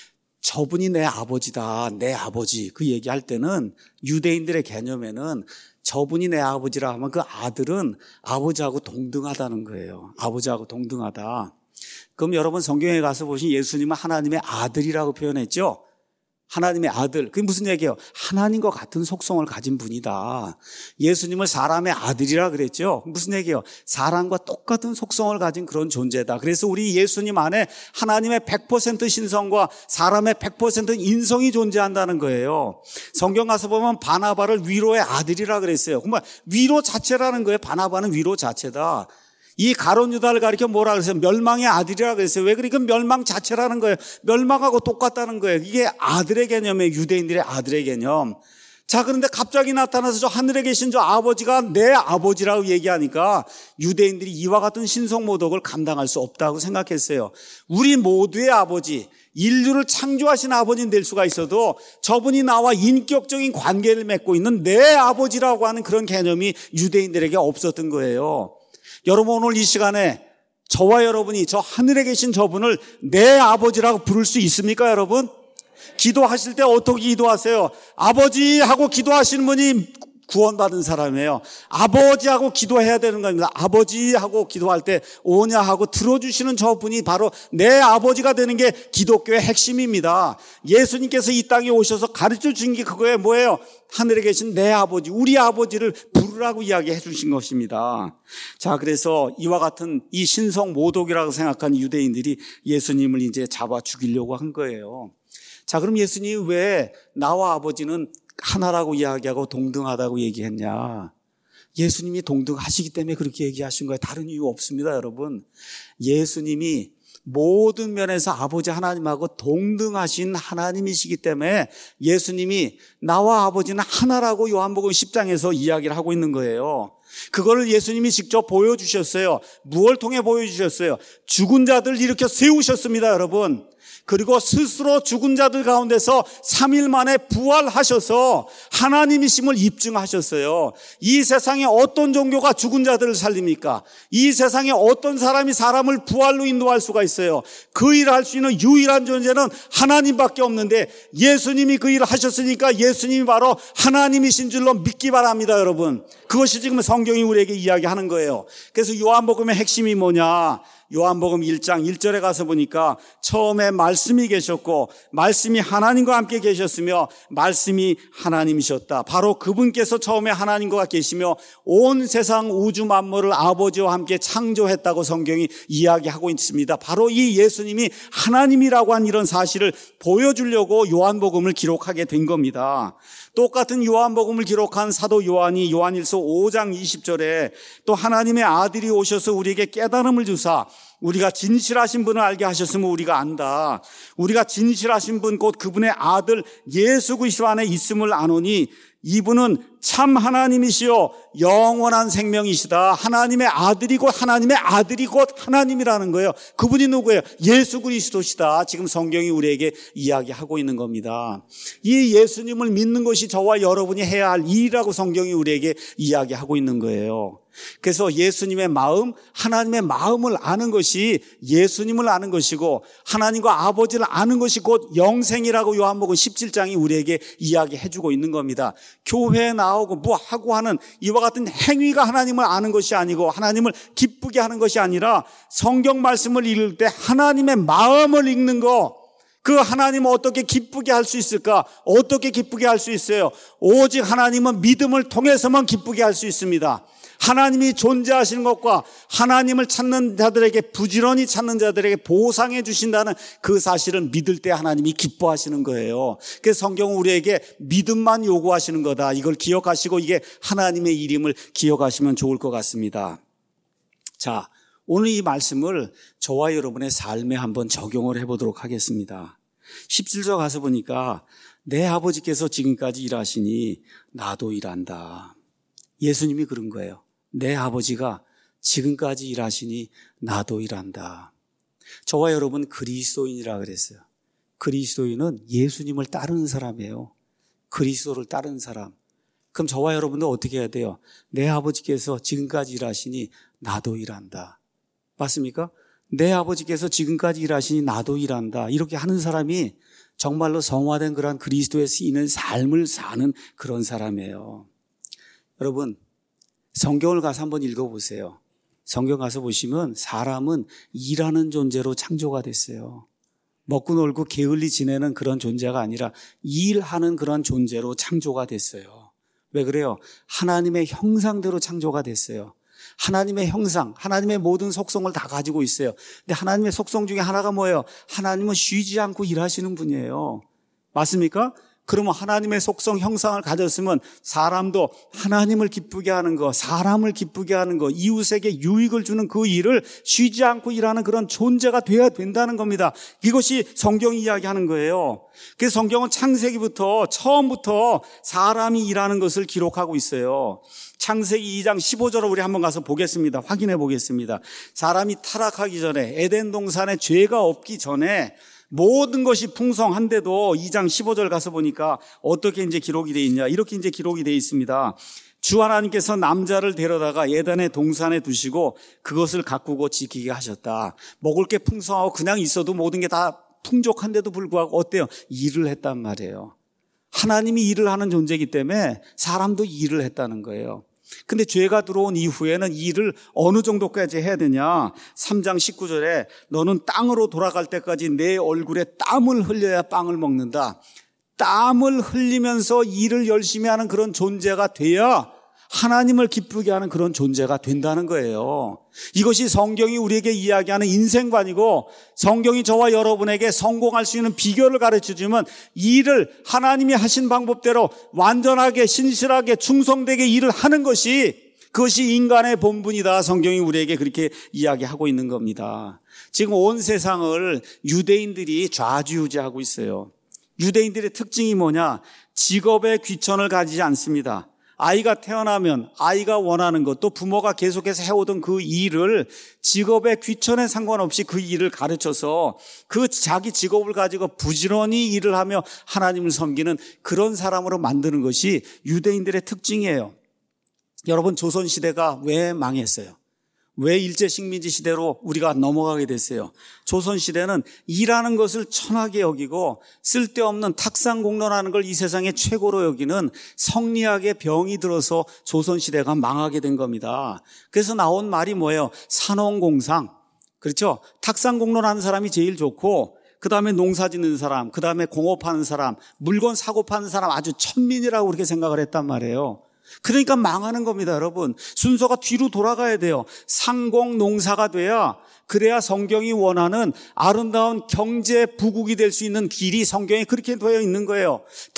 저분이 내 아버지다, 내 아버지, 그 얘기할 때는 유대인들의 개념에는 저분이 내 아버지라 하면 그 아들은 아버지하고 동등하다는 거예요. 아버지하고 동등하다. 그럼 여러분 성경에 가서 보신 예수님은 하나님의 아들이라고 표현했죠. 하나님의 아들, 그게 무슨 얘기예요? 하나님과 같은 속성을 가진 분이다. 예수님을 사람의 아들이라 그랬죠. 무슨 얘기예요? 사람과 똑같은 속성을 가진 그런 존재다. 그래서 우리 예수님 안에 하나님의 백 퍼센트 신성과 사람의 백 퍼센트 인성이 존재한다는 거예요. 성경 가서 보면 바나바를 위로의 아들이라 그랬어요. 정말 위로 자체라는 거예요. 바나바는 위로 자체다. 이 가룟 유다를 가리켜 뭐라 그랬어요? 멸망의 아들이라 그랬어요. 왜 그러니까 멸망 자체라는 거예요. 멸망하고 똑같다는 거예요. 이게 아들의 개념이에요. 유대인들의 아들의 개념. 자, 그런데 갑자기 나타나서 저 하늘에 계신 저 아버지가 내 아버지라고 얘기하니까 유대인들이 이와 같은 신성모독을 감당할 수 없다고 생각했어요. 우리 모두의 아버지, 인류를 창조하신 아버지는 될 수가 있어도 저분이 나와 인격적인 관계를 맺고 있는 내 아버지라고 하는 그런 개념이 유대인들에게 없었던 거예요. 여러분, 오늘 이 시간에 저와 여러분이 저 하늘에 계신 저분을 내 아버지라고 부를 수 있습니까, 여러분? 기도하실 때 어떻게 기도하세요? 아버지 하고 기도하시는 분이 구원받은 사람이에요. 아버지 하고 기도해야 되는 겁니다. 아버지 하고 기도할 때 오냐 하고 들어주시는 저분이 바로 내 아버지가 되는 게 기독교의 핵심입니다. 예수님께서 이 땅에 오셔서 가르쳐 주신 게 그거예요. 뭐예요? 하늘에 계신 내 아버지, 우리 아버지를 부르라고 이야기해 주신 것입니다. 자, 그래서 이와 같은 이 신성 모독이라고 생각한 유대인들이 예수님을 이제 잡아 죽이려고 한 거예요. 자, 그럼 예수님이 왜 나와 아버지는 하나라고 이야기하고 동등하다고 얘기했냐? 예수님이 동등하시기 때문에 그렇게 얘기하신 거예요. 다른 이유 없습니다, 여러분. 예수님이 모든 면에서 아버지 하나님하고 동등하신 하나님이시기 때문에 예수님이 나와 아버지는 하나라고 요한복음 십 장에서 이야기를 하고 있는 거예요. 그거를 예수님이 직접 보여주셨어요. 무엇을 통해 보여주셨어요? 죽은 자들 일으켜 세우셨습니다, 여러분. 그리고 스스로 죽은 자들 가운데서 삼 일 만에 부활하셔서 하나님이심을 입증하셨어요. 이 세상에 어떤 종교가 죽은 자들을 살립니까? 이 세상에 어떤 사람이 사람을 부활로 인도할 수가 있어요? 그 일을 할 수 있는 유일한 존재는 하나님밖에 없는데 예수님이 그 일을 하셨으니까 예수님이 바로 하나님이신 줄로 믿기 바랍니다, 여러분. 그것이 지금 성경이 우리에게 이야기하는 거예요. 그래서 요한복음의 핵심이 뭐냐? 요한복음 일 장 일 절에 가서 보니까 처음에 말씀이 계셨고 말씀이 하나님과 함께 계셨으며 말씀이 하나님이셨다. 바로 그분께서 처음에 하나님과 계시며 온 세상 우주 만물을 아버지와 함께 창조했다고 성경이 이야기하고 있습니다. 바로 이 예수님이 하나님이라고 한 이런 사실을 보여주려고 요한복음을 기록하게 된 겁니다. 똑같은 요한복음을 기록한 사도 요한이 요한일서 오 장 이십 절에 또 하나님의 아들이 오셔서 우리에게 깨달음을 주사 우리가 진실하신 분을 알게 하셨으면 우리가 안다. 우리가 진실하신 분 곧 그분의 아들 예수 그리스도 안에 있음을 아노니 이분은 참 하나님이시요 영원한 생명이시다. 하나님의 아들이 곧 하나님의 아들이 곧 하나님이라는 거예요. 그분이 누구예요? 예수 그리스도시다. 지금 성경이 우리에게 이야기하고 있는 겁니다. 이 예수님을 믿는 것이 저와 여러분이 해야 할 일이라고 성경이 우리에게 이야기하고 있는 거예요. 그래서 예수님의 마음, 하나님의 마음을 아는 것이 예수님을 아는 것이고 하나님과 아버지를 아는 것이 곧 영생이라고 요한복음 십칠 장이 우리에게 이야기해주고 있는 겁니다. 교회에 나오고 뭐 하고 하는 이와 같은 행위가 하나님을 아는 것이 아니고 하나님을 기쁘게 하는 것이 아니라 성경 말씀을 읽을 때 하나님의 마음을 읽는 거, 그 하나님을 어떻게 기쁘게 할 수 있을까? 어떻게 기쁘게 할 수 있어요? 오직 하나님은 믿음을 통해서만 기쁘게 할 수 있습니다. 하나님이 존재하시는 것과 하나님을 찾는 자들에게, 부지런히 찾는 자들에게 보상해 주신다는 그 사실을 믿을 때 하나님이 기뻐하시는 거예요. 그래서 성경은 우리에게 믿음만 요구하시는 거다. 이걸 기억하시고 이게 하나님의 일임을 기억하시면 좋을 것 같습니다. 자, 오늘 이 말씀을 저와 여러분의 삶에 한번 적용을 해보도록 하겠습니다. 십칠 절 가서 보니까 내 아버지께서 지금까지 일하시니 나도 일한다. 예수님이 그런 거예요. 내 아버지가 지금까지 일하시니 나도 일한다. 저와 여러분 그리스도인이라 그랬어요. 그리스도인은 예수님을 따르는 사람이에요. 그리스도를 따르는 사람. 그럼 저와 여러분도 어떻게 해야 돼요? 내 아버지께서 지금까지 일하시니 나도 일한다. 맞습니까? 내 아버지께서 지금까지 일하시니 나도 일한다. 이렇게 하는 사람이 정말로 성화된 그런 그리스도에 쓰이는 삶을 사는 그런 사람이에요. 여러분, 성경을 가서 한번 읽어보세요. 성경 가서 보시면 사람은 일하는 존재로 창조가 됐어요. 먹고 놀고 게을리 지내는 그런 존재가 아니라 일하는 그런 존재로 창조가 됐어요. 왜 그래요? 하나님의 형상대로 창조가 됐어요. 하나님의 형상, 하나님의 모든 속성을 다 가지고 있어요. 근데 하나님의 속성 중에 하나가 뭐예요? 하나님은 쉬지 않고 일하시는 분이에요. 맞습니까? 그러면 하나님의 속성 형상을 가졌으면 사람도 하나님을 기쁘게 하는 거, 사람을 기쁘게 하는 거, 이웃에게 유익을 주는 그 일을 쉬지 않고 일하는 그런 존재가 돼야 된다는 겁니다. 이것이 성경이 이야기하는 거예요. 그래서 성경은 창세기부터 처음부터 사람이 일하는 것을 기록하고 있어요. 창세기 이 장 십오 절을 우리 한번 가서 보겠습니다. 확인해 보겠습니다. 사람이 타락하기 전에, 에덴 동산에 죄가 없기 전에 모든 것이 풍성한데도 이 장 십오 절 가서 보니까 어떻게 이제 기록이 되어 있냐. 이렇게 이제 기록이 되어 있습니다. 주 하나님께서 남자를 데려다가 에덴의 동산에 두시고 그것을 가꾸고 지키게 하셨다. 먹을 게 풍성하고 그냥 있어도 모든 게 다 풍족한데도 불구하고 어때요? 일을 했단 말이에요. 하나님이 일을 하는 존재이기 때문에 사람도 일을 했다는 거예요. 근데 죄가 들어온 이후에는 일을 어느 정도까지 해야 되냐? 삼 장 십구 절에 너는 땅으로 돌아갈 때까지 내 얼굴에 땀을 흘려야 빵을 먹는다. 땀을 흘리면서 일을 열심히 하는 그런 존재가 돼야 하나님을 기쁘게 하는 그런 존재가 된다는 거예요. 이것이 성경이 우리에게 이야기하는 인생관이고 성경이 저와 여러분에게 성공할 수 있는 비결을 가르쳐주면 일을 하나님이 하신 방법대로 완전하게 신실하게 충성되게 일을 하는 것이 그것이 인간의 본분이다. 성경이 우리에게 그렇게 이야기하고 있는 겁니다. 지금 온 세상을 유대인들이 좌지우지하고 있어요. 유대인들의 특징이 뭐냐? 직업에 귀천을 가지지 않습니다. 아이가 태어나면 아이가 원하는 것, 또 부모가 계속해서 해오던 그 일을 직업의 귀천에 상관없이 그 일을 가르쳐서 그 자기 직업을 가지고 부지런히 일을 하며 하나님을 섬기는 그런 사람으로 만드는 것이 유대인들의 특징이에요. 여러분, 조선시대가 왜 망했어요? 왜 일제식민지 시대로 우리가 넘어가게 됐어요? 조선시대는 일하는 것을 천하게 여기고 쓸데없는 탁상공론하는 걸 이 세상의 최고로 여기는 성리학의 병이 들어서 조선시대가 망하게 된 겁니다. 그래서 나온 말이 뭐예요? 산업공상. 그렇죠? 탁상공론하는 사람이 제일 좋고 그 다음에 농사 짓는 사람, 그 다음에 공업하는 사람, 물건 사고 파는 사람 아주 천민이라고 그렇게 생각을 했단 말이에요. 그러니까 망하는 겁니다, 여러분. 순서가 뒤로 돌아가야 돼요. 상공 농사가 돼야, 그래야 성경이 원하는 아름다운 경제 부국이 될 수 있는 길이 성경에 그렇게 되어 있는 거예요.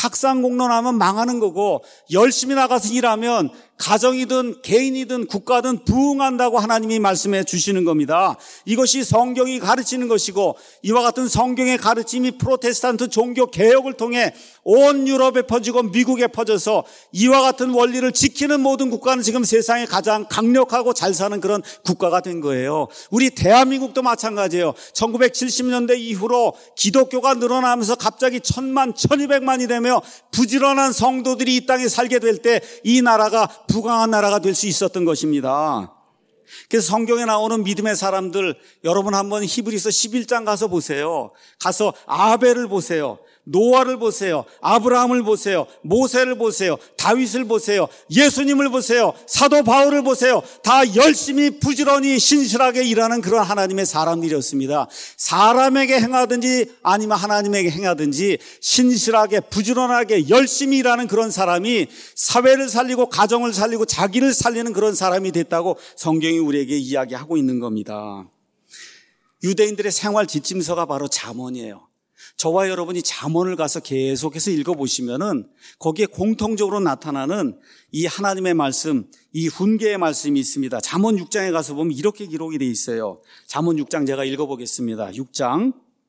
탁상공론하면 망하는 거고 열심히 나가서 일하면 가정이든 개인이든 국가든 부흥한다고 하나님이 말씀해 주시는 겁니다. 이것이 성경이 가르치는 것이고 이와 같은 성경의 가르침이 프로테스탄트 종교 개혁을 통해 온 유럽에 퍼지고 미국에 퍼져서 이와 같은 원리를 지키는 모든 국가는 지금 세상에 가장 강력하고 잘 사는 그런 국가가 된 거예요. 우리 대한민국도 마찬가지예요. 천구백칠십 년대 이후로 기독교가 늘어나면서 갑자기 천만, 천이백만이 되며 부지런한 성도들이 이 땅에 살게 될 때 이 나라가 부강한 나라가 될 수 있었던 것입니다. 그래서 성경에 나오는 믿음의 사람들, 여러분 한번 히브리서 십일 장 가서 보세요. 가서 아벨을 보세요. 노아를 보세요. 아브라함을 보세요. 모세를 보세요. 다윗을 보세요. 예수님을 보세요. 사도 바울을 보세요. 다 열심히 부지런히 신실하게 일하는 그런 하나님의 사람들이었습니다. 사람에게 행하든지 아니면 하나님에게 행하든지 신실하게 부지런하게 열심히 일하는 그런 사람이 사회를 살리고 가정을 살리고 자기를 살리는 그런 사람이 됐다고 성경이 우리에게 이야기하고 있는 겁니다. 유대인들의 생활 지침서가 바로 잠언이에요. 저와 여러분이 잠언을 가서 계속해서 읽어보시면은 거기에 공통적으로 나타나는 이 하나님의 말씀, 이 훈계의 말씀이 있습니다. 잠언 육 장에 가서 보면 이렇게 기록이 되어 있어요. 잠언 육 장 제가 읽어보겠습니다. 육 장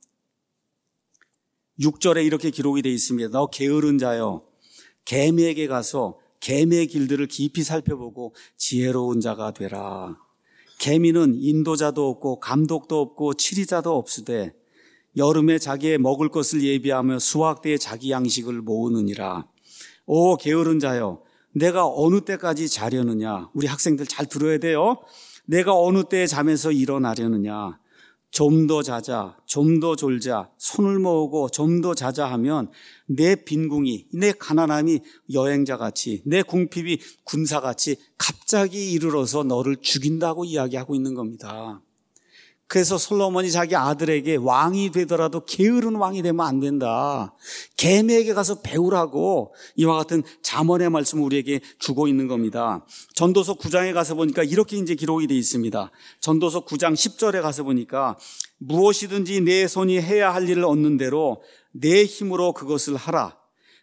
육 절에 이렇게 기록이 되어 있습니다. 너 게으른 자여, 개미에게 가서 개미의 길들을 깊이 살펴보고 지혜로운 자가 되라. 개미는 인도자도 없고 감독도 없고 치리자도 없으되 여름에 자기의 먹을 것을 예비하며 수확 때에 자기 양식을 모으느니라. 오 게으른 자여, 내가 어느 때까지 자려느냐. 우리 학생들 잘 들어야 돼요. 내가 어느 때에 잠에서 일어나려느냐. 좀 더 자자, 좀 더 졸자, 손을 모으고 좀 더 자자 하면 내 빈궁이, 내 가난함이 여행자같이, 내 궁핍이 군사같이 갑자기 이르러서 너를 죽인다고 이야기하고 있는 겁니다. 그래서 솔로몬이 자기 아들에게 왕이 되더라도 게으른 왕이 되면 안 된다. 개미에게 가서 배우라고 이와 같은 잠언의 말씀을 우리에게 주고 있는 겁니다. 전도서 구 장에 가서 보니까 이렇게 이제 기록이 되어 있습니다. 전도서 구 장 십 절에 가서 보니까 무엇이든지 내 손이 해야 할 일을 얻는 대로 내 힘으로 그것을 하라.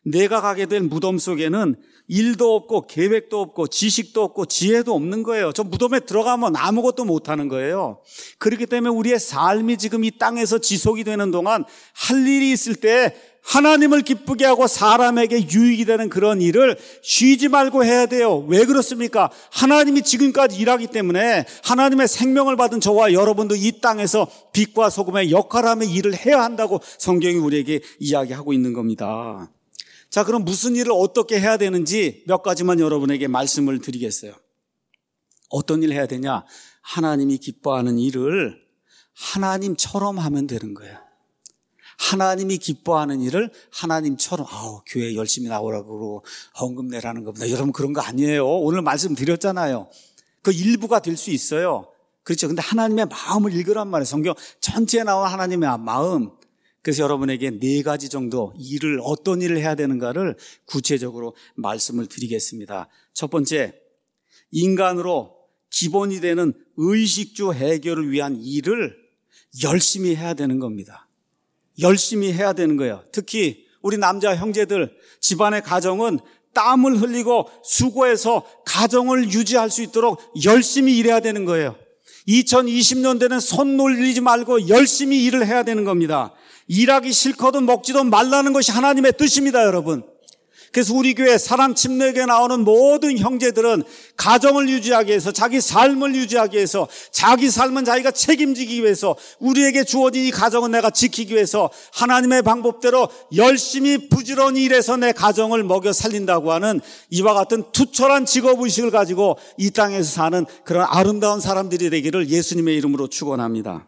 내가 가게 될 무덤 속에는 일도 없고 계획도 없고 지식도 없고 지혜도 없는 거예요. 저 무덤에 들어가면 아무것도 못하는 거예요. 그렇기 때문에 우리의 삶이 지금 이 땅에서 지속이 되는 동안 할 일이 있을 때 하나님을 기쁘게 하고 사람에게 유익이 되는 그런 일을 쉬지 말고 해야 돼요. 왜 그렇습니까? 하나님이 지금까지 일하기 때문에 하나님의 생명을 받은 저와 여러분도 이 땅에서 빛과 소금의 역할하며 일을 해야 한다고 성경이 우리에게 이야기하고 있는 겁니다. 자, 그럼 무슨 일을 어떻게 해야 되는지 몇 가지만 여러분에게 말씀을 드리겠어요. 어떤 일을 해야 되냐? 하나님이 기뻐하는 일을 하나님처럼 하면 되는 거예요. 하나님이 기뻐하는 일을 하나님처럼, 아우, 교회 열심히 나오라고 그러고 헌금 내라는 겁니다. 여러분, 그런 거 아니에요. 오늘 말씀드렸잖아요. 그 일부가 될 수 있어요. 그렇죠. 근데 하나님의 마음을 읽으란 말이에요. 성경 전체에 나온 하나님의 마음. 그래서 여러분에게 네 가지 정도 일을, 어떤 일을 해야 되는가를 구체적으로 말씀을 드리겠습니다. 첫 번째, 인간으로 기본이 되는 의식주 해결을 위한 일을 열심히 해야 되는 겁니다. 열심히 해야 되는 거예요. 특히 우리 남자 형제들, 집안의 가정은 땀을 흘리고 수고해서 가정을 유지할 수 있도록 열심히 일해야 되는 거예요. 이천이십 년대는 손 놀리지 말고 열심히 일을 해야 되는 겁니다. 일하기 싫거든 먹지도 말라는 것이 하나님의 뜻입니다, 여러분. 그래서 우리 교회 사랑 침례교에 나오는 모든 형제들은 가정을 유지하기 위해서, 자기 삶을 유지하기 위해서, 자기 삶은 자기가 책임지기 위해서, 우리에게 주어진 이 가정은 내가 지키기 위해서 하나님의 방법대로 열심히 부지런히 일해서 내 가정을 먹여 살린다고 하는 이와 같은 투철한 직업의식을 가지고 이 땅에서 사는 그런 아름다운 사람들이 되기를 예수님의 이름으로 축원합니다.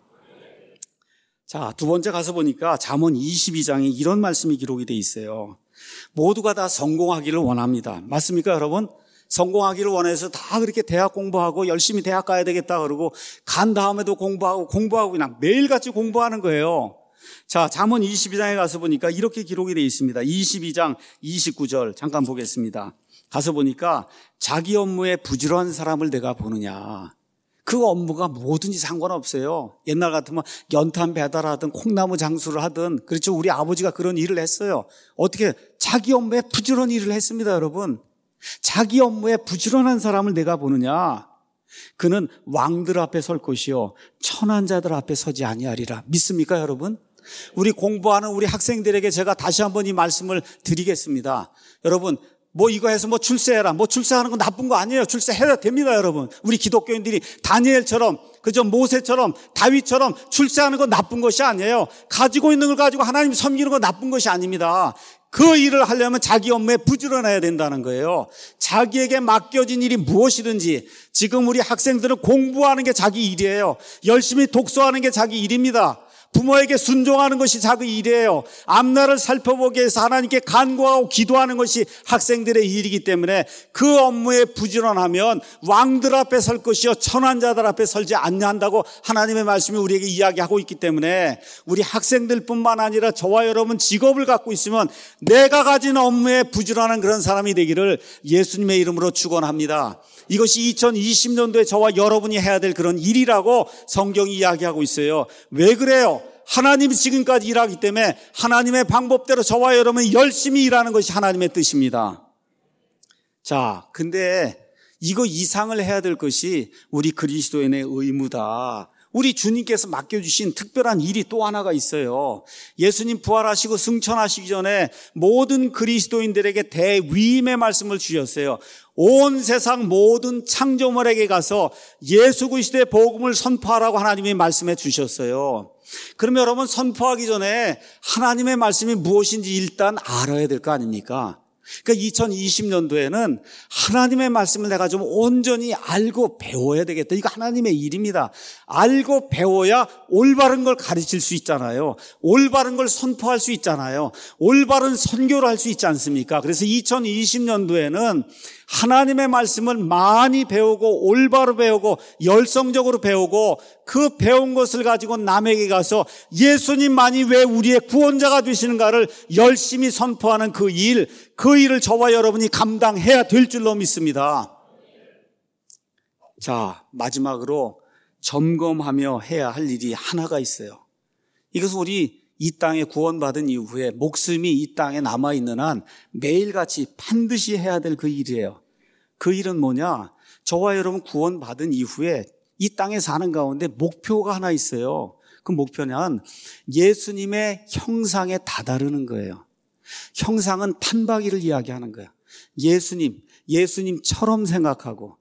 자, 두 번째 가서 보니까 잠언 이십이 장에 이런 말씀이 기록이 돼 있어요. 모두가 다 성공하기를 원합니다. 맞습니까, 여러분? 성공하기를 원해서 다 그렇게 대학 공부하고 열심히 대학 가야 되겠다 그러고 간 다음에도 공부하고 공부하고 그냥 매일같이 공부하는 거예요. 자, 잠언 이십이 장에 가서 보니까 이렇게 기록이 돼 있습니다. 이십이 장 이십구 절 잠깐 보겠습니다. 가서 보니까 자기 업무에 부지런한 사람을 내가 보느냐. 그 업무가 뭐든지 상관없어요. 옛날 같으면 연탄 배달하든 콩나무 장수를 하든, 그렇죠. 우리 아버지가 그런 일을 했어요. 어떻게? 자기 업무에 부지런히 일을 했습니다, 여러분. 자기 업무에 부지런한 사람을 내가 보느냐. 그는 왕들 앞에 설 것이요 천한 자들 앞에 서지 아니하리라. 믿습니까, 여러분? 우리 공부하는 우리 학생들에게 제가 다시 한번 이 말씀을 드리겠습니다. 여러분, 뭐 이거 해서 뭐 출세해라. 뭐 출세하는 건 나쁜 거 아니에요. 출세해야 됩니다, 여러분. 우리 기독교인들이 다니엘처럼, 그죠, 모세처럼, 다윗처럼 출세하는 건 나쁜 것이 아니에요. 가지고 있는 걸 가지고 하나님 섬기는 건 나쁜 것이 아닙니다. 그 일을 하려면 자기 업무에 부지런해야 된다는 거예요. 자기에게 맡겨진 일이 무엇이든지, 지금 우리 학생들은 공부하는 게 자기 일이에요. 열심히 독서하는 게 자기 일입니다. 부모에게 순종하는 것이 자기 일이에요. 앞날을 살펴보기 위해서 하나님께 간구하고 기도하는 것이 학생들의 일이기 때문에 그 업무에 부지런하면 왕들 앞에 설 것이요 천한 자들 앞에 설지 않는다고 하나님의 말씀이 우리에게 이야기하고 있기 때문에 우리 학생들뿐만 아니라 저와 여러분 직업을 갖고 있으면 내가 가진 업무에 부지런한 그런 사람이 되기를 예수님의 이름으로 축원합니다. 이것이 이천이십 년도에 저와 여러분이 해야 될 그런 일이라고 성경이 이야기하고 있어요. 왜 그래요? 하나님이 지금까지 일하기 때문에 하나님의 방법대로 저와 여러분이 열심히 일하는 것이 하나님의 뜻입니다. 자, 근데 이거 이상을 해야 될 것이 우리 그리스도인의 의무다. 우리 주님께서 맡겨주신 특별한 일이 또 하나가 있어요. 예수님 부활하시고 승천하시기 전에 모든 그리스도인들에게 대위임의 말씀을 주셨어요. 온 세상 모든 창조물에게 가서 예수 그리스도의 복음을 선포하라고 하나님이 말씀해 주셨어요. 그러면 여러분, 선포하기 전에 하나님의 말씀이 무엇인지 일단 알아야 될 거 아닙니까? 그러니까 이천이십 년도에는 하나님의 말씀을 내가 좀 온전히 알고 배워야 되겠다. 이거 하나님의 일입니다. 알고 배워야 올바른 걸 가르칠 수 있잖아요. 올바른 걸 선포할 수 있잖아요. 올바른 선교를 할 수 있지 않습니까? 그래서 이천이십 년도에는 하나님의 말씀을 많이 배우고 올바로 배우고 열성적으로 배우고 그 배운 것을 가지고 남에게 가서 예수님만이 왜 우리의 구원자가 되시는가를 열심히 선포하는 그 일, 그 일을 저와 여러분이 감당해야 될 줄로 믿습니다. 자, 마지막으로 점검하며 해야 할 일이 하나가 있어요. 이것은 우리 이 땅에 구원받은 이후에 목숨이 이 땅에 남아있는 한 매일같이 반드시 해야 될 그 일이에요. 그 일은 뭐냐? 저와 여러분 구원받은 이후에 이 땅에 사는 가운데 목표가 하나 있어요. 그 목표는 예수님의 형상에 다다르는 거예요. 형상은 판박이를 이야기하는 거예요. 예수님, 예수님처럼 생각하고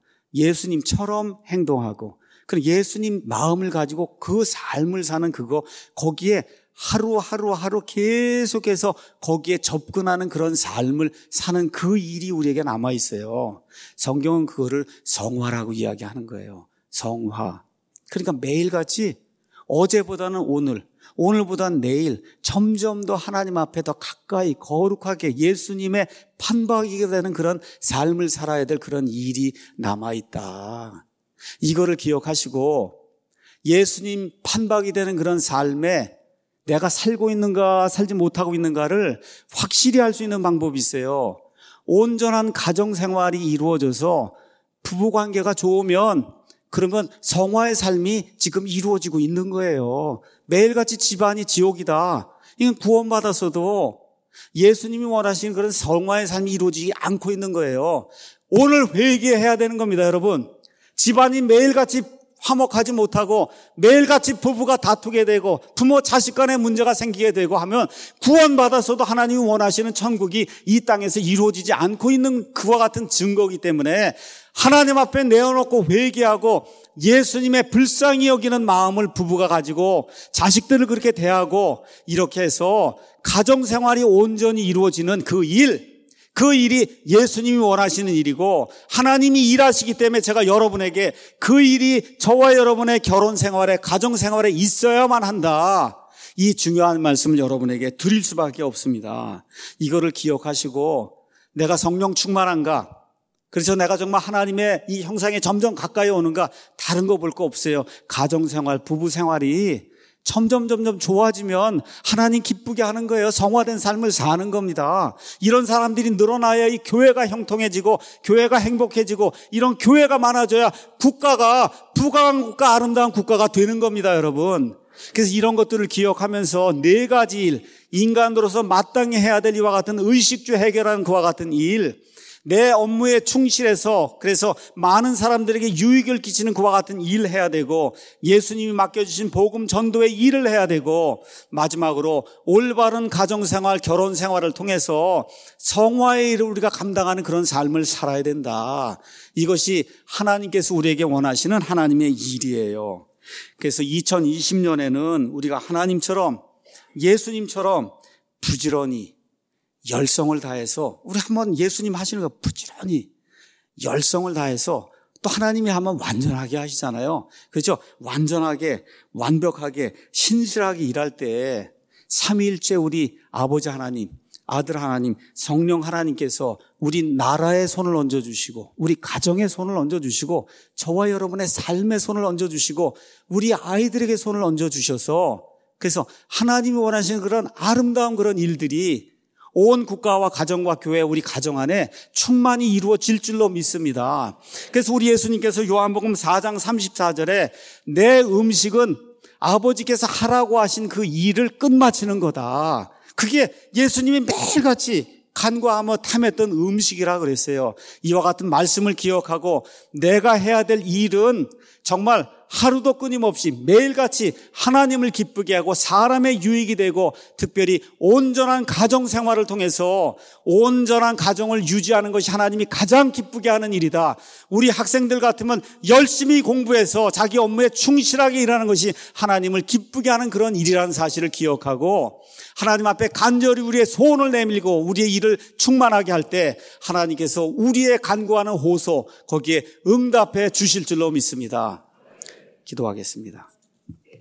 예수님처럼 행동하고 그럼 예수님 마음을 가지고 그 삶을 사는 그거, 거기에 하루하루 하루 계속해서 거기에 접근하는 그런 삶을 사는 그 일이 우리에게 남아있어요. 성경은 그거를 성화라고 이야기하는 거예요. 성화. 그러니까 매일같이 어제보다는 오늘, 오늘보다는 내일 점점 더 하나님 앞에 더 가까이 거룩하게 예수님의 판박이게 되는 그런 삶을 살아야 될 그런 일이 남아있다. 이거를 기억하시고 예수님 판박이 되는 그런 삶에 내가 살고 있는가 살지 못하고 있는가를 확실히 알 수 있는 방법이 있어요. 온전한 가정생활이 이루어져서 부부관계가 좋으면 그러면 성화의 삶이 지금 이루어지고 있는 거예요. 매일같이 집안이 지옥이다. 이건 구원받았어도 예수님이 원하시는 그런 성화의 삶이 이루어지지 않고 있는 거예요. 오늘 회개해야 되는 겁니다, 여러분. 집안이 매일같이 화목하지 못하고 매일같이 부부가 다투게 되고 부모 자식 간에 문제가 생기게 되고 하면 구원받았어도 하나님이 원하시는 천국이 이 땅에서 이루어지지 않고 있는 그와 같은 증거이기 때문에 하나님 앞에 내어놓고 회개하고 예수님의 불쌍히 여기는 마음을 부부가 가지고 자식들을 그렇게 대하고 이렇게 해서 가정생활이 온전히 이루어지는 그 일, 그 일이 예수님이 원하시는 일이고 하나님이 일하시기 때문에 제가 여러분에게 그 일이 저와 여러분의 결혼생활에 가정생활에 있어야만 한다. 이 중요한 말씀을 여러분에게 드릴 수밖에 없습니다. 이거를 기억하시고 내가 성령 충만한가? 그래서 내가 정말 하나님의 이 형상에 점점 가까이 오는가? 다른 거 볼 거 없어요. 가정생활, 부부생활이 점점 점점 좋아지면 하나님 기쁘게 하는 거예요. 성화된 삶을 사는 겁니다. 이런 사람들이 늘어나야 이 교회가 형통해지고 교회가 행복해지고 이런 교회가 많아져야 국가가 부강한 국가, 아름다운 국가가 되는 겁니다, 여러분. 그래서 이런 것들을 기억하면서 네 가지 일, 인간으로서 마땅히 해야 될 이와 같은 의식주 해결하는 그와 같은 일, 내 업무에 충실해서 그래서 많은 사람들에게 유익을 끼치는 그와 같은 일을 해야 되고 예수님이 맡겨주신 복음 전도의 일을 해야 되고 마지막으로 올바른 가정생활, 결혼생활을 통해서 성화의 일을 우리가 감당하는 그런 삶을 살아야 된다. 이것이 하나님께서 우리에게 원하시는 하나님의 일이에요. 그래서 이천이십 년에는 우리가 하나님처럼 예수님처럼 부지런히 열성을 다해서 우리 한번 예수님 하시는 거 부지런히 열성을 다해서 또 하나님이 한번 완전하게 하시잖아요. 그렇죠? 완전하게 완벽하게 신실하게 일할 때 삼위일체 우리 아버지 하나님, 아들 하나님, 성령 하나님께서 우리 나라에 손을 얹어주시고 우리 가정에 손을 얹어주시고 저와 여러분의 삶에 손을 얹어주시고 우리 아이들에게 손을 얹어주셔서 그래서 하나님이 원하시는 그런 아름다운 그런 일들이 온 국가와 가정과 교회 우리 가정 안에 충만히 이루어질 줄로 믿습니다. 그래서 우리 예수님께서 요한복음 사 장 삼십사 절에 내 음식은 아버지께서 하라고 하신 그 일을 끝마치는 거다. 그게 예수님이 매일같이 간과하며 탐했던 음식이라 그랬어요. 이와 같은 말씀을 기억하고 내가 해야 될 일은 정말 하루도 끊임없이 매일같이 하나님을 기쁘게 하고 사람의 유익이 되고 특별히 온전한 가정생활을 통해서 온전한 가정을 유지하는 것이 하나님이 가장 기쁘게 하는 일이다. 우리 학생들 같으면 열심히 공부해서 자기 업무에 충실하게 일하는 것이 하나님을 기쁘게 하는 그런 일이라는 사실을 기억하고 하나님 앞에 간절히 우리의 소원을 내밀고 우리의 일을 충만하게 할 때 하나님께서 우리의 간구하는 호소 거기에 응답해 주실 줄로 믿습니다. 기도하겠습니다.